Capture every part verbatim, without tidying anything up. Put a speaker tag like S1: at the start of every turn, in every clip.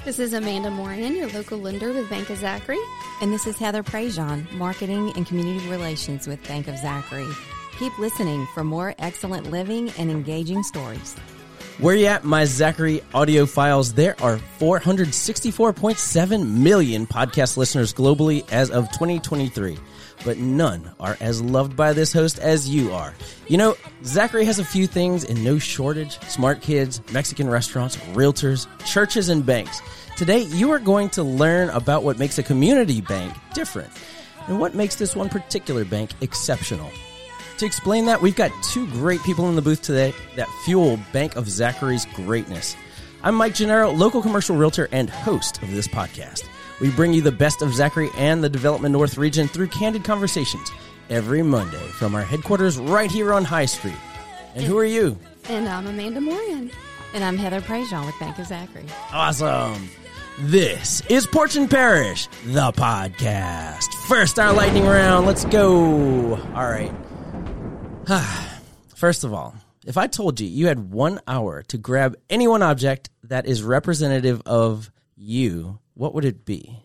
S1: This is Amanda Moran, your local lender with Bank of Zachary.
S2: And this is Heather Prejean, Marketing and Community Relations with Bank of Zachary. Keep listening for more excellent living and engaging stories.
S3: Where you at, my Zachary audiophiles? There are four hundred sixty-four point seven million podcast listeners globally as of twenty twenty-three. But none are as loved by this host as you are. You know, Zachary has a few things in no shortage: smart kids, Mexican restaurants, realtors, churches, and banks. Today, you are going to learn about what makes a community bank different and what makes this one particular bank exceptional. To explain that, we've got two great people in the booth today that fuel Bank of Zachary's greatness. I'm Mike Gennaro, local commercial realtor and host of this podcast. We bring you the best of Zachary and the Development North region through candid conversations every Monday from our headquarters right here on High Street. And who are you?
S1: And I'm Amanda Moran.
S2: And I'm Heather Prejean with Bank of Zachary.
S3: Awesome. This is Porch and Parish, the podcast. First, our lightning round. Let's go. All right. First of all, if I told you you had one hour to grab any one object that is representative of you, what would it be?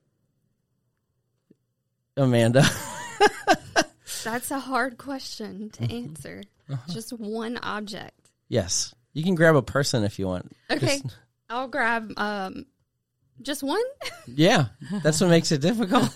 S3: Amanda?
S1: That's a hard question to answer.
S3: Uh-huh.
S1: Just one object.
S3: Yes. You can grab a person if you want.
S1: Okay.
S3: Just,
S1: I'll grab um, just one.
S3: yeah. That's what makes it difficult.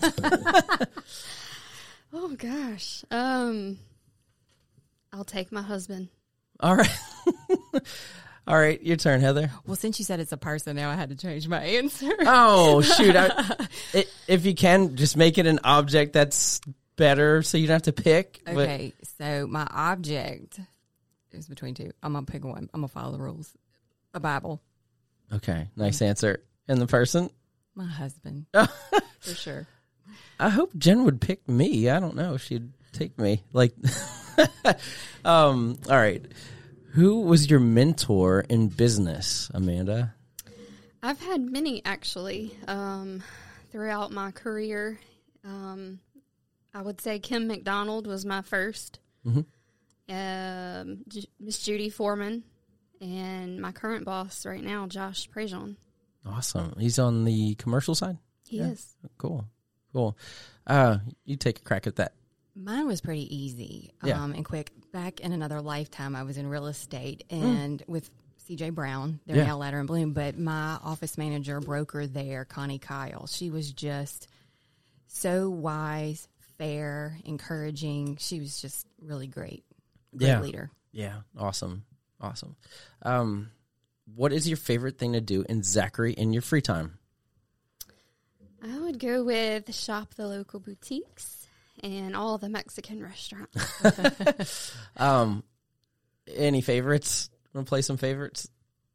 S1: Oh, gosh. Um, I'll take my husband.
S3: All right. All right. Your turn, Heather.
S2: Well, since you said it's a person, now I had to change my answer.
S3: Oh, shoot. I, it, if you can, just make it an object that's better so you don't have to pick.
S2: Okay. But. So my object is between two. I'm going to pick one. I'm going to follow the rules. A Bible.
S3: Okay. Nice answer. And the person?
S2: My husband. For sure.
S3: I hope Jen would pick me. I don't know if she'd take me. Like, um, all right. Who was your mentor in business, Amanda?
S1: I've had many, actually, um, throughout my career. Um, I would say Kim McDonald was my first. Mm-hmm. Um, J- Miss Judy Foreman, and my current boss right now, Josh Prejean.
S3: Awesome. He's on the commercial side?
S1: He
S3: yeah.
S1: is.
S3: Cool. Cool. Uh, you take a crack at that.
S2: Mine was pretty easy
S3: yeah.
S2: um, and quick. Back in another lifetime, I was in real estate and mm. with C J Brown. They're
S3: yeah.
S2: now Ladder and Bloom. But my office manager, broker there, Connie Kyle, she was just so wise, fair, encouraging. She was just really great. Great
S3: yeah.
S2: leader.
S3: Yeah. Awesome. Awesome. Um, what is your favorite thing to do in Zachary in your free time?
S1: I would go with shop the local boutiques and all the Mexican restaurants.
S3: um, any favorites? Want to play some favorites?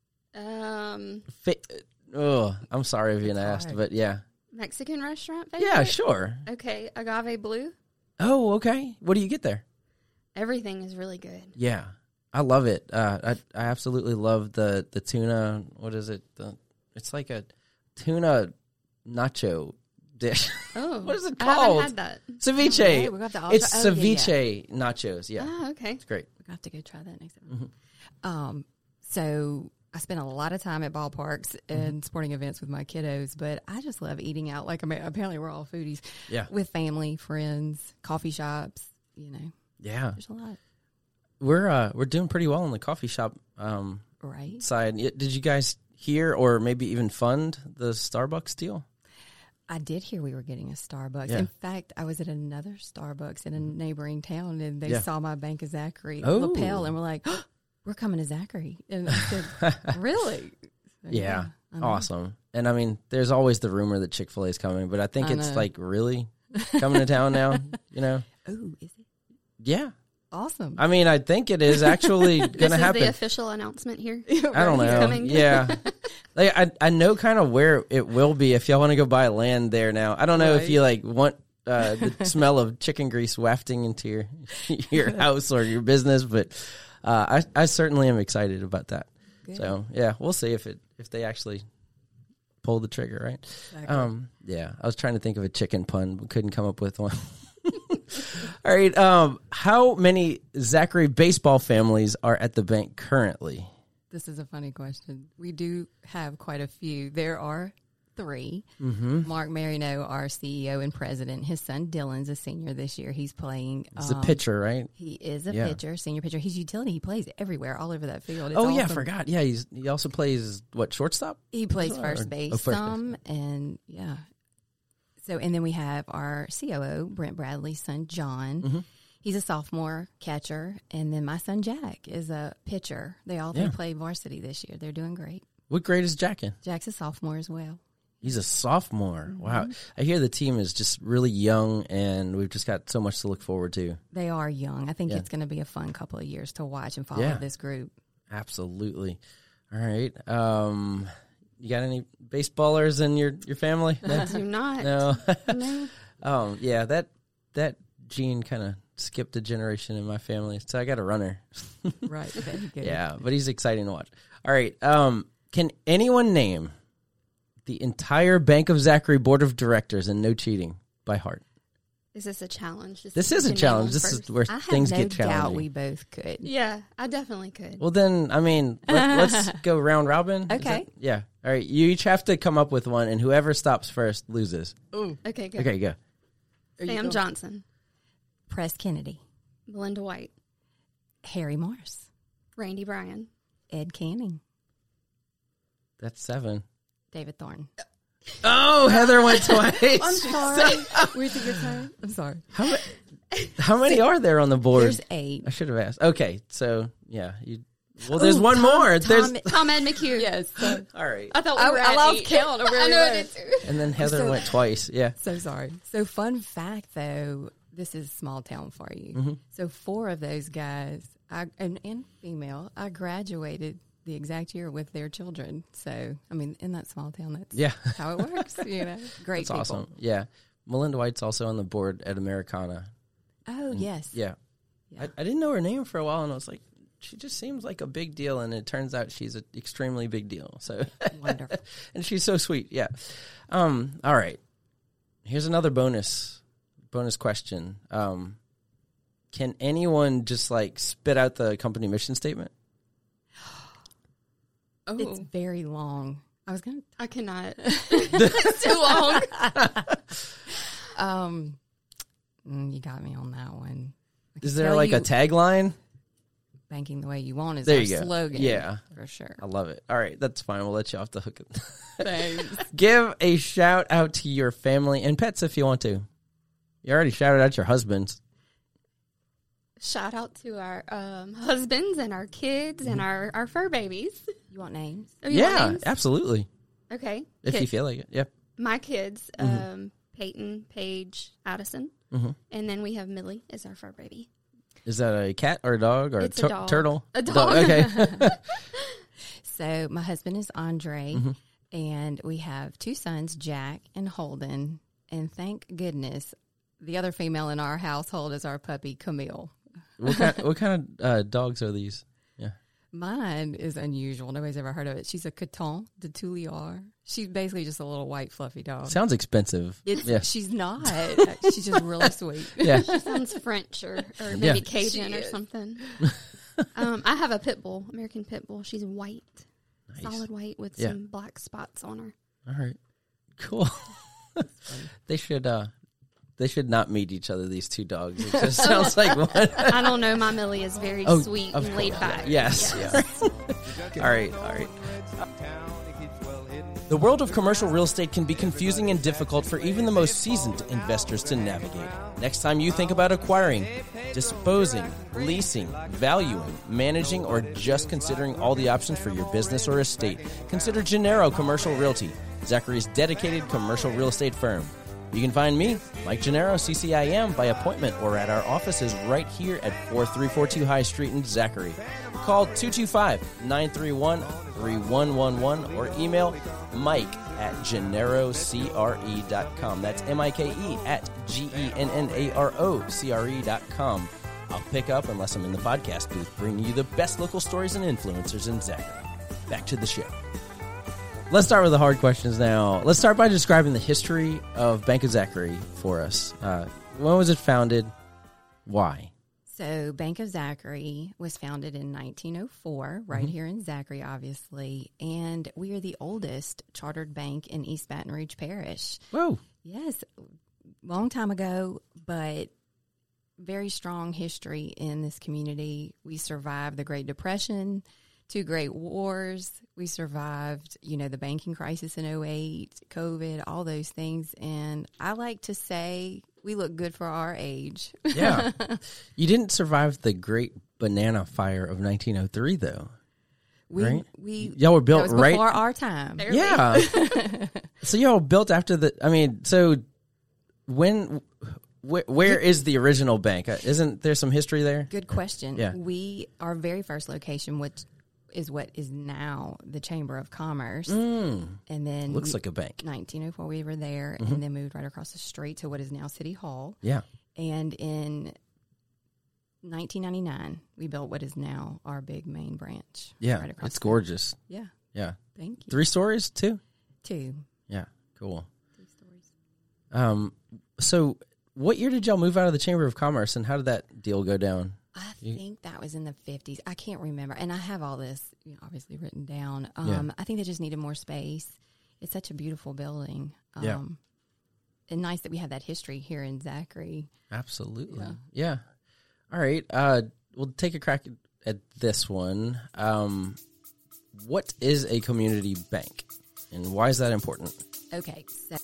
S1: Um,
S3: Fa- oh, I'm sorry if you asked, hard. But yeah.
S1: Mexican restaurant favorite?
S3: Yeah, sure.
S1: Okay, Agave Blue.
S3: Oh, okay. What do you get there?
S1: Everything is really good.
S3: Yeah, I love it. Uh, I I absolutely love the, the tuna. What is it? The, it's like a tuna nacho dish.
S1: Oh,
S3: what is it
S1: I
S3: called?
S1: haven't had that.
S3: Ceviche.
S2: Okay, we got the
S3: it's
S2: oh,
S3: ceviche
S2: yeah, yeah.
S3: nachos. Yeah.
S1: Oh, okay.
S3: It's great.
S2: We're going to have to go try that next time. Mm-hmm. Um, so I spend a lot of time at ballparks and mm-hmm. sporting events with my kiddos, but I just love eating out. Like, I mean, apparently we're all foodies.
S3: Yeah.
S2: With family, friends, coffee shops, you know.
S3: Yeah.
S2: There's a lot.
S3: We're uh we're doing pretty well in the coffee shop um
S2: right.
S3: side. Did you guys hear or maybe even fund the Starbucks deal?
S2: I did hear we were getting a Starbucks.
S3: Yeah.
S2: In fact, I was at another Starbucks in a neighboring town, and they
S3: yeah.
S2: saw my Bank of Zachary
S3: oh.
S2: lapel, and were like, oh, we're coming to Zachary. And I said, really? So,
S3: yeah. yeah. Awesome. And I mean, there's always the rumor that Chick-fil-A is coming, but I think I it's know. like really coming to town now, you know?
S2: Oh, is it?
S3: Yeah.
S2: Awesome.
S3: I mean, I think it is actually going to happen.
S1: This is the official announcement here.
S3: I don't know.
S1: Coming.
S3: Yeah. Like I, I know kind of where it will be if y'all want to go buy land there now. I don't know right. if you like want uh, the smell of chicken grease wafting into your your house or your business, but uh, I I certainly am excited about that. Good. So yeah, we'll see if it if they actually pull the trigger, right? Exactly. Um, yeah, I was trying to think of a chicken pun, but couldn't come up with one. All right. Um, how many Zachary baseball families are at the bank currently?
S2: This is a funny question. We do have quite a few. There are three.
S3: Mm-hmm.
S2: Mark Marino, our C E O and president. His son Dylan's a senior this year. He's playing.
S3: He's
S2: um,
S3: a pitcher, right?
S2: He is a
S3: Yeah.
S2: pitcher, senior pitcher. He's utility. He plays everywhere, all over that field. It's
S3: oh, yeah, I
S2: awesome.
S3: forgot. Yeah, he's he also plays, what, shortstop?
S2: He plays
S3: Or-
S2: first
S3: oh,
S2: base
S3: first base.
S2: some, and yeah. So, and then we have our C O O, Brent Bradley's son, John.
S3: Mm-hmm.
S2: He's a sophomore catcher. And then my son, Jack, is a pitcher. They all three
S3: Yeah.
S2: play varsity this year. They're doing great.
S3: What grade is Jack in?
S2: Jack's a sophomore as well.
S3: He's a sophomore.
S2: Mm-hmm.
S3: Wow. I hear the team is just really young, and we've just got so much to look forward to.
S2: They are young. I think
S3: Yeah.
S2: it's going to be a fun couple of years to watch and follow
S3: Yeah.
S2: this group.
S3: Absolutely. All right. Um, you got any baseballers in your, your family?
S1: I do not.
S3: No.
S1: No.
S3: um, yeah, that that gene kind of skipped a generation in my family, so I got a runner.
S2: Right. Very good.
S3: Yeah, but he's exciting to watch. All right. Um, can anyone name the entire Bank of Zachary board of directors and no cheating by heart?
S1: Is this a challenge?
S3: This is a
S1: you name
S3: challenge.
S1: them
S3: This
S1: first?
S3: is where
S2: I have
S3: things
S2: no
S3: get
S2: doubt
S3: challenging.
S2: we both could.
S1: Yeah, I definitely could.
S3: Well, then, I mean, let, let's go round robin. Is
S2: Okay.
S3: that- yeah. All right. You each have to come up with one, and whoever stops first loses.
S1: Okay, good.
S3: Okay, go.
S1: Sam Johnson,
S2: Press Kennedy,
S1: Belinda White,
S2: Harry Morris,
S1: Randy Bryan,
S2: Ed Canning,
S3: That's seven.
S2: David Thornton.
S3: Oh, Heather went twice.
S2: I'm sorry. Where's your turn? I'm sorry.
S3: How, ma- how many are there on the board?
S2: There's eight.
S3: I should have asked. Okay, so yeah, you. Well, there's
S2: Ooh,
S3: one
S2: Tom-
S3: more.
S2: Tom-
S3: There's
S1: Tom Ed McHugh.
S2: Yes. So,
S3: all right,
S1: I thought we
S2: I,
S1: were
S2: I
S1: at
S2: lost
S1: eight.
S2: count of where
S1: I
S2: we
S1: know I
S2: went.
S1: did too.
S3: and then Heather
S2: So-
S3: went twice. Yeah.
S2: So sorry. So fun fact though, this is small town for you.
S3: Mm-hmm.
S2: So four of those guys, I and, and female, I graduated the exact year with their children. So I mean, in that small town, that's
S3: Yeah.
S2: how it works. You know, great.
S3: That's
S2: people.
S3: awesome. Yeah, Melinda White's also on the board at Americana.
S2: Oh yes.
S3: Yeah,
S2: Yeah.
S3: I, I didn't know her name for a while, and I was like, she just seems like a big deal, and it turns out she's an extremely big deal. So
S2: Wonderful.
S3: and she's so sweet. Yeah. Um. All right. Here's another bonus bonus question. Um, can anyone just like spit out the company mission statement?
S1: Oh,
S2: It's very long. I was gonna.
S1: I cannot. It's too long.
S2: Um, mm, you got me on that one. I can
S3: Is there
S2: tell
S3: like
S2: you,
S3: a tagline?
S2: banking the way you want is
S3: There
S2: our
S3: you go.
S2: slogan.
S3: Yeah.
S2: for sure.
S3: I love it. All right, that's fine. We'll let you off the hook.
S2: Thanks.
S3: Give a shout out to your family and pets if you want to. You already shouted out your husbands.
S1: Shout out to our um, husbands and our kids and our, our fur babies.
S2: You want names?
S1: Oh, you want
S3: Yeah,
S1: names?
S3: absolutely.
S1: Okay.
S3: If
S1: Kid-
S3: you feel like it. Yeah.
S1: My kids, um, Peyton, Paige, Addison,
S3: Mhm.
S1: and then we have Millie as our fur baby.
S3: Is that a cat or a dog or
S1: It's
S3: a
S1: a
S3: tur-
S1: dog.
S3: turtle?
S1: A dog.
S3: Okay.
S2: So my husband is Andre,
S3: Mm-hmm.
S2: and we have two sons, Jack and Holden. And thank goodness, the other female in our household is our puppy Camille.
S3: what kind? What kind of uh, dogs are these? Yeah.
S2: Mine is unusual. Nobody's ever heard of it. She's a Coton de Touliard. She's basically just a little white fluffy dog.
S3: Sounds expensive.
S2: It's,
S3: yeah.
S2: She's not. She's just really sweet.
S3: Yeah.
S1: Sounds French or, or maybe
S3: Yeah.
S1: Cajun
S2: She
S1: or
S2: is.
S1: something. um, I have a pit bull, American pit bull. She's white,
S3: Nice.
S1: solid white with
S3: Yeah.
S1: some black spots on her.
S3: All right. Cool. they should. uh They should not meet each other. These two dogs. It just sounds like one.
S1: I don't know. My Millie is very
S3: Oh,
S1: sweet
S3: of
S1: and laid
S3: course.
S1: back.
S3: Yes. Yeah. all right. All right. The world of commercial real estate can be confusing and difficult for even the most seasoned investors to navigate. Next time you think about acquiring, disposing, leasing, valuing, managing, or just considering all the options for your business or estate, consider Gennaro Commercial Realty, Zachary's dedicated commercial real estate firm. You can find me, Mike Gennaro, C C I M, by appointment or at our offices right here at forty-three forty-two High Street in Zachary. Call two two five, nine three one, three one one one or email Mike at gennaro c r e dot com. That's M I K E at G E N N A R O C R E dot com. I'll pick up, unless I'm in the podcast booth, bringing you the best local stories and influencers in Zachary. Back to the show. Let's start with the hard questions now. Let's start by describing the history of Bank of Zachary for us. Uh, when was it founded? Why?
S2: So Bank of Zachary was founded in nineteen oh four, right
S3: Mm-hmm.
S2: here in Zachary, obviously. And we are the oldest chartered bank in East Baton Rouge Parish.
S3: Whoa.
S2: Yes, long time ago, but very strong history in this community. We survived the Great Depression, two great wars. We survived, you know, the banking crisis in oh eight, COVID, all those things. And I like to say we look good for our age.
S3: Yeah. You didn't survive the great banana fire of nineteen oh three, though.
S2: We,
S3: Right?
S2: we,
S3: Y'all were built
S2: that was
S3: right-
S2: before our time.
S1: Barely.
S3: Yeah. So y'all built after the, I mean, so when, wh- where is the original bank? Uh, Isn't there some history there?
S2: Good question.
S3: Yeah.
S2: We, our very first location, which is what is now the Chamber of Commerce.
S3: Mm,
S2: And then
S3: looks
S2: we-
S3: like a bank.
S2: nineteen oh four, we were there,
S3: Mm-hmm.
S2: and then moved right across the street to what is now City Hall.
S3: Yeah.
S2: And in nineteen ninety-nine, we built what is now our big main branch.
S3: Yeah.
S2: right across
S3: It's
S2: the-
S3: gorgeous.
S2: Yeah,
S3: Yeah.
S2: thank you.
S3: Three stories, too?
S2: Two.
S3: Yeah. Cool.
S2: Three stories.
S3: Um, so what year did y'all move out of the Chamber of Commerce, and how did that deal go down?
S2: I
S3: You-
S2: think that was in the fifties. I can't remember. And I have all this, you know, obviously written down. Um,
S3: Yeah.
S2: I think they just needed more space. It's such a beautiful building. Um,
S3: Yeah.
S2: And nice that we have that history here in Zachary.
S3: Absolutely. Yeah.
S2: Yeah.
S3: All right. Uh, we'll take a crack at this one. Um, what is a community bank, and why is that important?
S2: Okay, so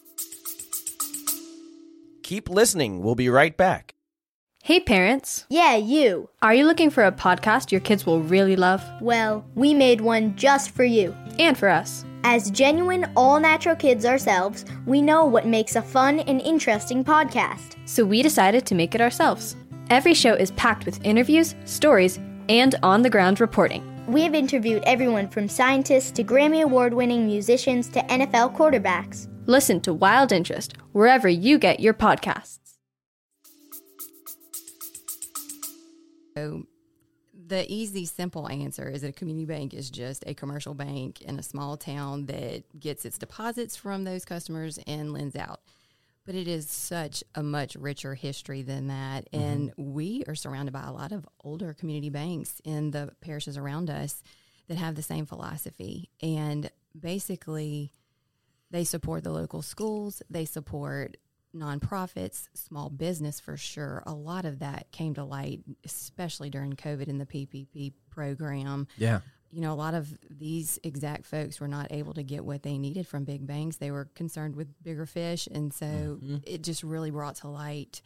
S3: Keep listening. We'll be right back.
S4: Hey parents,
S5: Yeah, you.
S4: are you looking for a podcast your kids will really love?
S5: Well, we made one just for you.
S4: And for us.
S5: As genuine, all-natural kids ourselves, we know what makes a fun and interesting podcast.
S4: So we decided to make it ourselves. Every show is packed with interviews, stories, and on-the-ground reporting.
S5: We have interviewed everyone from scientists to Grammy Award-winning musicians to N F L quarterbacks.
S4: Listen to Wild Interest wherever you get your podcasts.
S2: So the easy, simple answer is that a community bank is just a commercial bank in a small town that gets its deposits from those customers and lends out. But it is such a much richer history than that. Mm-hmm. And we are surrounded by a lot of older community banks in the parishes around us that have the same philosophy. And basically, they support the local schools, they support nonprofits, small business for sure. A lot of that came to light, especially during COVID in the P P P program.
S3: Yeah.
S2: You know, a lot of these exact folks were not able to get what they needed from big banks. They were concerned with bigger fish. And so mm-hmm. it just really brought to light.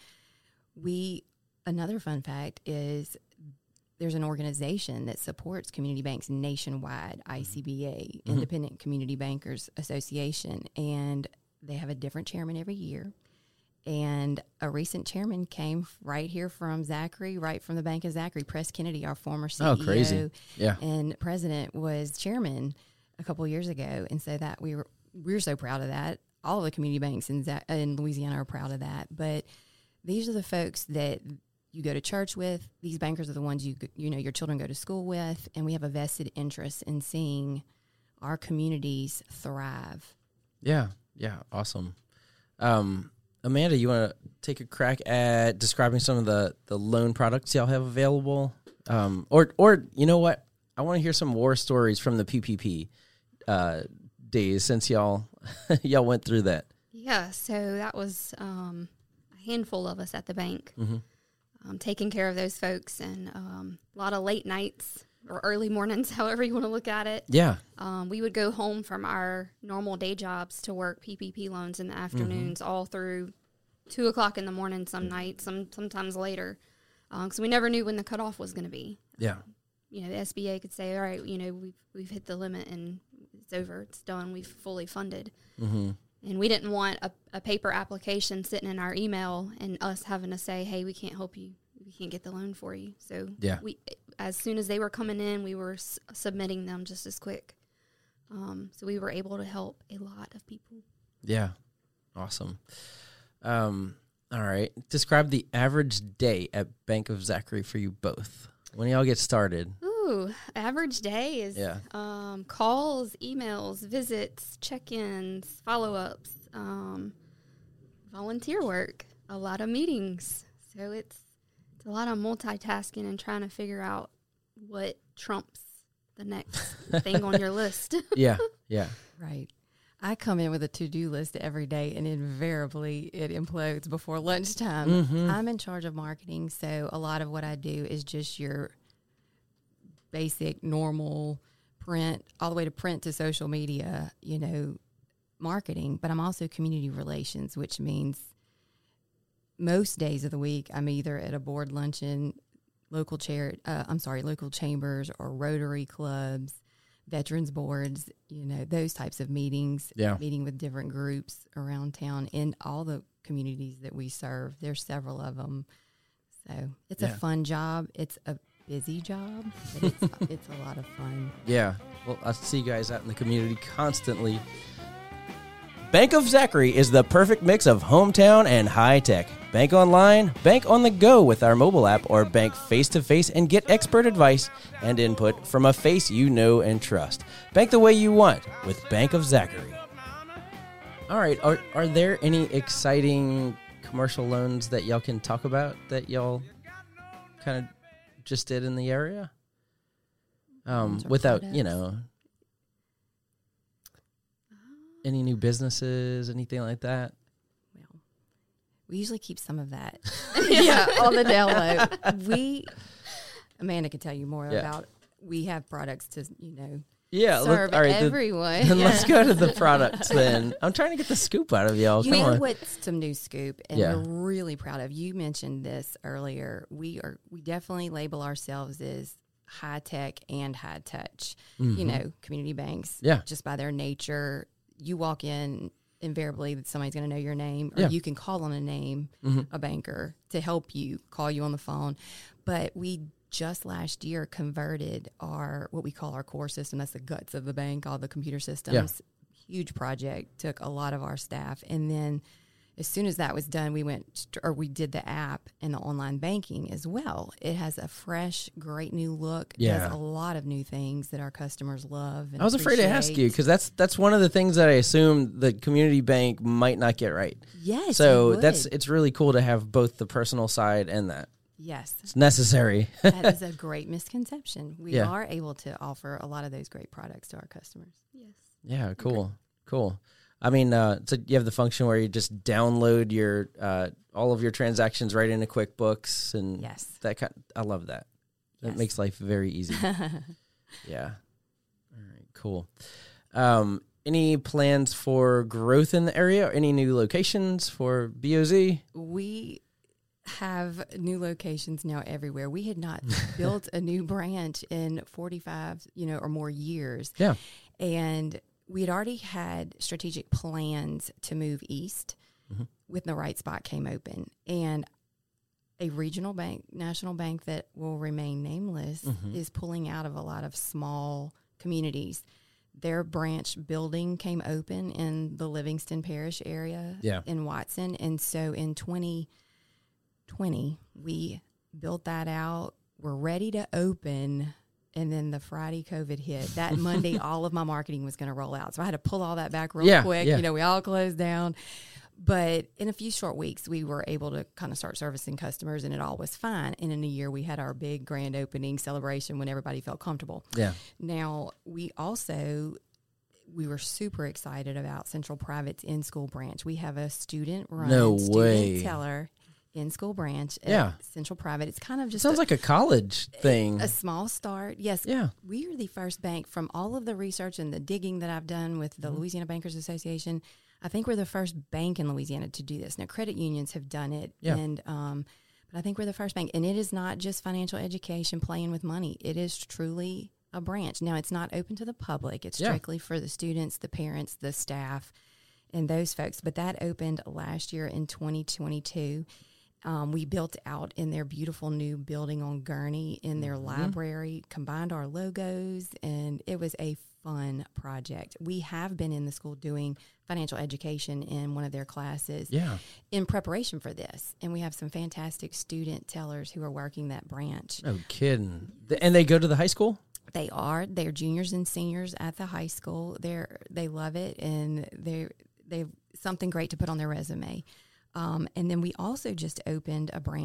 S2: We, another fun fact is there's an organization that supports community banks nationwide, I C B A, mm-hmm. Independent Community Bankers Association. And they have a different chairman every year. And a recent chairman came right here from Zachary, right from the Bank of Zachary. Press Kennedy, our former C E O
S3: Oh, crazy. Yeah.
S2: and president, was chairman a couple years ago. And so that we were we we're so proud of that. All of the community banks in, Z- in Louisiana are proud of that. But these are the folks that you go to church with. These bankers are the ones you you know your children go to school with. And we have a vested interest in seeing our communities thrive.
S3: Yeah. Yeah. Awesome. Um, Amanda, you want to take a crack at describing some of the, the loan products y'all have available? Um, or, or you know what? I want to hear some war stories from the P P P uh, days since y'all y'all went through that.
S1: Yeah, so that was um, a handful of us at the bank
S3: Mm-hmm.
S1: um, taking care of those folks, and um, a lot of late nights or early mornings, however you want to look at it.
S3: Yeah.
S1: Um, we would go home from our normal day jobs to work P P P loans in the afternoons, mm-hmm. all through two o'clock in the morning some nights, some sometimes later, because um, we never knew when the cutoff was going to be.
S3: Yeah.
S1: You know, the S B A could say, all right, you know, we've, we've hit the limit and it's over, it's done, we've fully funded.
S3: Mm-hmm.
S1: And we didn't want a, a paper application sitting in our email and us having to say, hey, we can't help you. We can't get the loan for you. So
S3: yeah.
S1: we, as soon as they were coming in, we were s- submitting them just as quick. Um, so we were able to help a lot of people.
S3: Yeah. Awesome. Um, all right. Describe the average day at Bank of Zachary for you both. When y'all get started?
S1: Ooh, average day is
S3: yeah.
S1: um, calls, emails, visits, check-ins, follow-ups, um, volunteer work, a lot of meetings. So it's It's a lot of multitasking and trying to figure out what trumps the next thing on your list.
S3: Yeah, yeah.
S2: Right. I come in with a to-do list every day, and invariably it implodes before lunchtime.
S3: Mm-hmm.
S2: I'm in charge of marketing, so a lot of what I do is just your basic, normal print, all the way to print to social media, you know, marketing. But I'm also community relations, which means most days of the week I'm either at a board luncheon, local chair, uh, I'm sorry, local chambers or Rotary clubs, veterans boards, you know, those types of meetings,
S3: Yeah.
S2: meeting with different groups around town in all the communities that we serve. There's several of them. So it's
S3: Yeah.
S2: a fun job. It's a busy job, but it's, it's a lot of fun.
S3: Yeah. Well, I see you guys out in the community constantly. Bank of Zachary is the perfect mix of hometown and high tech. Bank online, bank on the go with our mobile app, or bank face to face and get expert advice and input from a face you know and trust. Bank the way you want with Bank of Zachary. All right. Are, are there any exciting commercial loans that y'all can talk about that y'all kind of just did in the area? Um,
S2: Loans or
S3: without,
S2: products?
S3: you know, any new businesses, anything like that?
S2: Well, we usually keep some of that yeah, on the down low. We, Amanda can tell you more
S3: Yeah.
S2: about, we have products to, you know,
S3: Yeah. let-
S2: serve
S3: all right. the-
S2: everyone.
S3: Then let's go to the products then. I'm trying to get the scoop out of y'all. Come
S2: We
S3: on.
S2: put some new scoop, and
S3: Yeah.
S2: we're really proud of. You mentioned this earlier. We are we definitely label ourselves as high tech and high touch. You know, community banks.
S3: Mm-hmm. Yeah.
S2: Just by their nature, you walk in, invariably somebody's going to know your name, or
S3: Yeah. Mm-hmm.
S2: you can call on a name, a banker, to help you, call you on the phone. But we just last year converted our, what we call our core system. That's the guts of the bank, all the computer systems. Huge project, took a lot of our staff. And then as soon as that was done, we went, st- or we did the app and the online banking as well. It has a fresh, great new look.
S3: Yeah.
S2: Does a lot of new things that our customers love. And
S3: I was afraid to ask you
S2: appreciate.
S3: because that's that's one of the things that I assume the community bank might not get right.
S2: Yes.
S3: So
S2: you
S3: that's
S2: would.
S3: it's really cool to have both the personal side and that.
S2: Yes.
S3: It's necessary.
S2: That is a great misconception. We
S3: Yeah.
S2: are able to offer a lot of those great products to our customers.
S1: Yes.
S3: Yeah, cool, cool. I mean, uh, so you have the function where you just download your uh, all of your transactions right into QuickBooks, and
S2: Yes.
S3: that kind. I love that. That
S2: Yes.
S3: makes life very easy. Yeah. All right. Cool. Um, any plans for growth in the area? Or any new locations for B O Z?
S2: We have new locations now everywhere. We had not built a new branch in forty-five, you know, or more years.
S3: Yeah.
S2: And we had already had strategic plans to move east
S3: Mhm.
S2: when the right spot came open. And a regional bank, national bank that will remain nameless,
S3: Mhm.
S2: is pulling out of a lot of small communities. Their branch building came open in the Livingston Parish area
S3: Yeah.
S2: in Watson. And so in twenty twenty, we built that out. We're ready to open. And then the Friday COVID hit. That Monday, all of my marketing was going to roll out. So I had to pull all that back real
S3: Yeah,
S2: quick.
S3: yeah.
S2: You know, we all closed down. But in a few short weeks, we were able to kind of start servicing customers, and it all was fine. And in a year, we had our big grand opening celebration when everybody felt comfortable.
S3: Yeah.
S2: Now, we also, we were super excited about Central Private's in-school branch. We have a student-run,
S3: No
S2: student
S3: way.
S2: teller in-school branch at
S3: Yeah.
S2: Central Private. It's kind of just
S3: Sounds
S2: a,
S3: like a college thing.
S2: a small start. Yes.
S3: Yeah.
S2: We are the first bank, from all of the research and the digging that I've done with the
S3: Mm-hmm.
S2: Louisiana Bankers Association. I think we're the first bank in Louisiana to do this. Now, credit unions have done it.
S3: Yeah.
S2: And, um, but I think we're the first bank. And it is not just financial education, playing with money. It is truly a branch. Now, it's not open to the public. It's
S3: Yeah.
S2: strictly for the students, the parents, the staff, and those folks. But that opened last year in twenty twenty-two. Um, we built out in their beautiful new building on Gurney in their
S3: Mm-hmm.
S2: library, combined our logos, and it was a fun project. We have been in the school doing financial education in one of their classes
S3: Yeah.
S2: in preparation for this. And we have some fantastic student tellers who are working that branch.
S3: No kidding. Th- And they go to the high school?
S2: They are. They're juniors and seniors at the high school. They're they love it, and they they've something great to put on their resume. Um, and then we also just opened a branch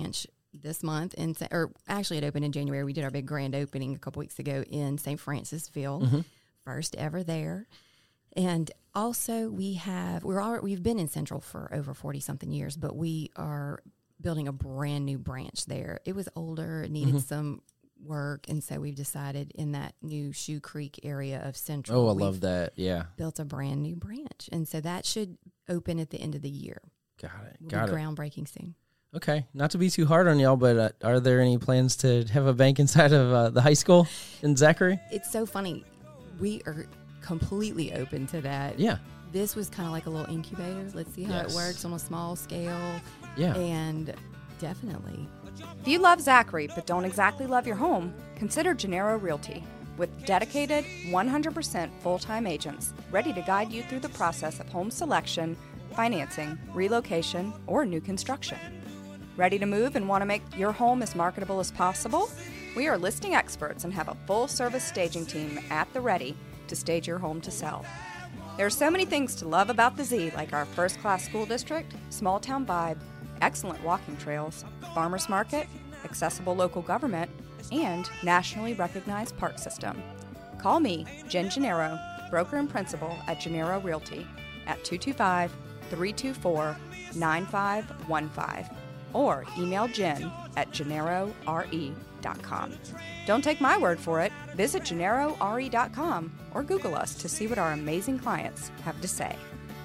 S2: this month, in, Sa- or actually it opened in January. We did our big grand opening a couple weeks ago in Saint Francisville, mm-hmm. first ever there. And also we have, we're all, we've been in Central for over forty something years, but we are building a brand new branch there. It was older, it needed mm-hmm. some work, and so we've decided in that new Shoe Creek area of Central.
S3: Oh, I love that. Yeah.
S2: Built a brand new branch. And so that should open at the end of the year.
S3: Got it.
S2: Will
S3: Got
S2: be
S3: it.
S2: groundbreaking soon.
S3: Okay. Not to be too hard on y'all, but uh, are there any plans to have a bank inside of uh, the high school in Zachary?
S2: It's so funny. We are completely open to that.
S3: Yeah.
S2: This was kind of like a little incubator. Let's see how
S3: Yes.
S2: it works on a small scale.
S3: Yeah.
S2: And definitely.
S6: If you love Zachary but don't exactly love your home, consider Gennaro Realty. With dedicated, one hundred percent full-time agents ready to guide you through the process of home selection, financing, relocation, or new construction. Ready to move and want to make your home as marketable as possible? We are listing experts and have a full-service staging team at the ready to stage your home to sell. There are so many things to love about the Z, like our first-class school district, small-town vibe, excellent walking trails, farmers market, accessible local government, and nationally recognized park system. Call me, Jen Gennaro, broker and principal at Gennaro Realty, at two two five, three two four, nine five one five, or email Jen at gennaro r e dot com. Don't take my word for it. Visit gennaro r e dot com or Google us to see what our amazing clients have to say.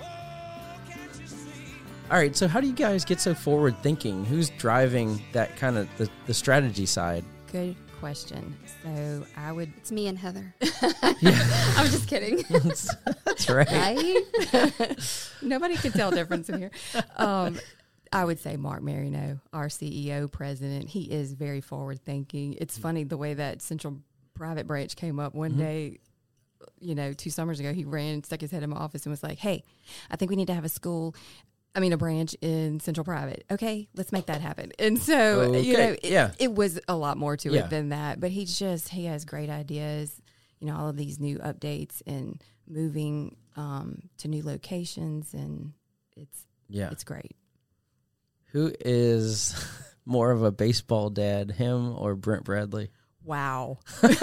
S3: All right, so how do you guys get so forward thinking? Who's driving that kind of the, the strategy side?
S2: Good question. So I would...
S1: It's me and Heather.
S3: Yeah.
S1: I'm just kidding.
S3: That's, that's right.
S2: Right? Nobody can tell difference in here. Um, I would say Mark Marino, our C E O, president. He is very forward thinking. It's funny the way that Central Private Branch came up one mm-hmm. day. You know, two summers ago, he ran, stuck his head in my office and was like, hey, I think we need to have a school, I mean, a branch in Central Private. Okay, let's make that happen. And so,
S3: okay.
S2: you know, it,
S3: yeah.
S2: it was a lot more to
S3: yeah.
S2: it than that. But he just, he has great ideas, you know, all of these new updates and moving um, to new locations. And it's,
S3: yeah.
S2: it's great.
S3: Who is more of a baseball dad, him or Brent Bradley?
S2: Wow.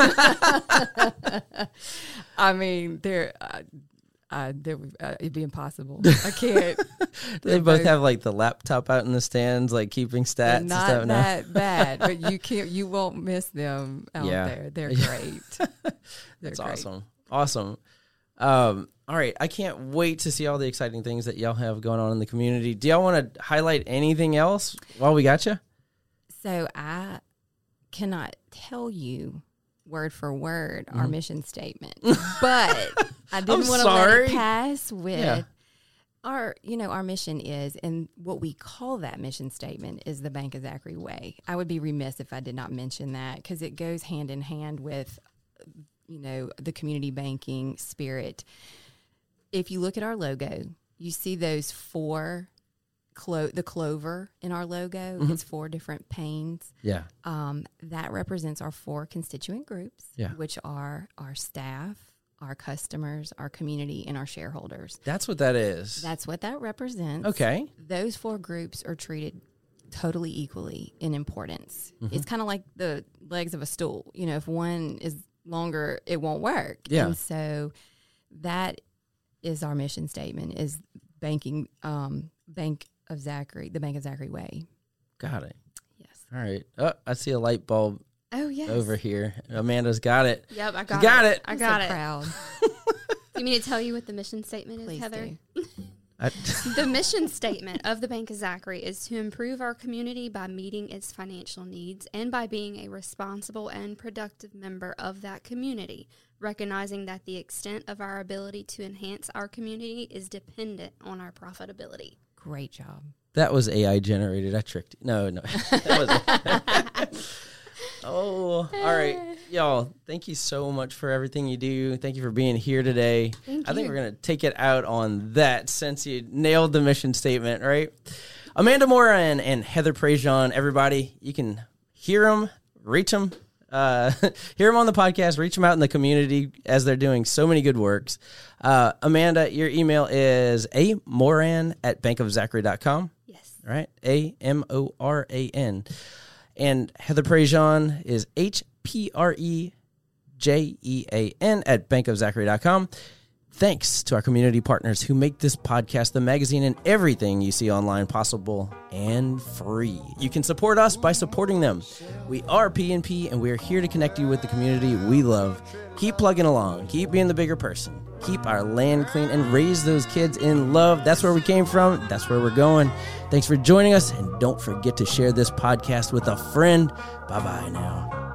S2: I mean, there, uh, uh, there, uh, it'd be impossible. I can't.
S3: They both have like the laptop out in the stands, like keeping stats. And
S2: not
S3: stuff.
S2: that
S3: no.
S2: bad, but you can't. You won't miss them out
S3: yeah.
S2: there. They're great. They're
S3: That's
S2: great.
S3: awesome. Awesome. Um, all right, I can't wait to see all the exciting things that y'all have going on in the community. Do y'all want to highlight anything else while we got you?
S2: So I cannot tell you word for word mm-hmm. our mission statement, but I didn't want to let it pass with yeah. our, you know, our mission is, and what we call that mission statement is the Bank of Zachary way. I would be remiss if I did not mention that because it goes hand in hand with, you know, the community banking spirit. If you look at our logo, you see those four Clo- the clover in our logo. Mm-hmm. It's four different panes.
S3: Yeah.
S2: Um, that represents our four constituent groups,
S3: yeah.
S2: which are our staff, our customers, our community, and our shareholders.
S3: That's what that is.
S2: That's what that represents.
S3: Okay.
S2: Those four groups are treated totally equally in importance. Mm-hmm. It's kind of like the legs of a stool. You know, if one is longer, it won't work.
S3: Yeah.
S2: And so that is our mission statement, is banking, um, bank of Zachary, the Bank of Zachary way. Got it.
S1: Yes.
S3: All right. Oh, I see a light bulb.
S1: Oh, yes.
S3: Over here. Amanda's got it.
S1: Yep, I got
S3: you got
S1: it.
S3: it.
S1: I got
S2: I'm so
S1: it.
S2: Proud.
S1: Do you mean to tell you what the mission statement is,
S2: Please
S1: Heather?
S2: Do.
S3: I,
S1: The mission statement of the Bank of Zachary is to improve our community by meeting its financial needs and by being a responsible and productive member of that community, recognizing that the extent of our ability to enhance our community is dependent on our profitability.
S2: Great job.
S3: That was A I generated. I tricked you. No, no. That was Oh, all right. Y'all, thank you so much for everything you do. Thank you for being here today.
S1: Thank
S3: I think
S1: you.
S3: we're going to take it out on that since you nailed the mission statement, right? Amanda Moran and Heather Prejean, everybody, you can hear them, reach them, uh, hear them on the podcast, reach them out in the community as they're doing so many good works. Uh, Amanda, your email is a moran at bank of zachary dot com.
S1: Yes.
S3: All right, A M O R A N. And Heather Prejean is H P R E J E A N at bank of zachary dot com. Thanks to our community partners who make this podcast, the magazine, and everything you see online possible and free. You can support us by supporting them. We are P N P, and we are here to connect you with the community we love. Keep plugging along. Keep being the bigger person. Keep our land clean and raise those kids in love. That's where we came from. That's where we're going. Thanks for joining us, and don't forget to share this podcast with a friend. Bye-bye now.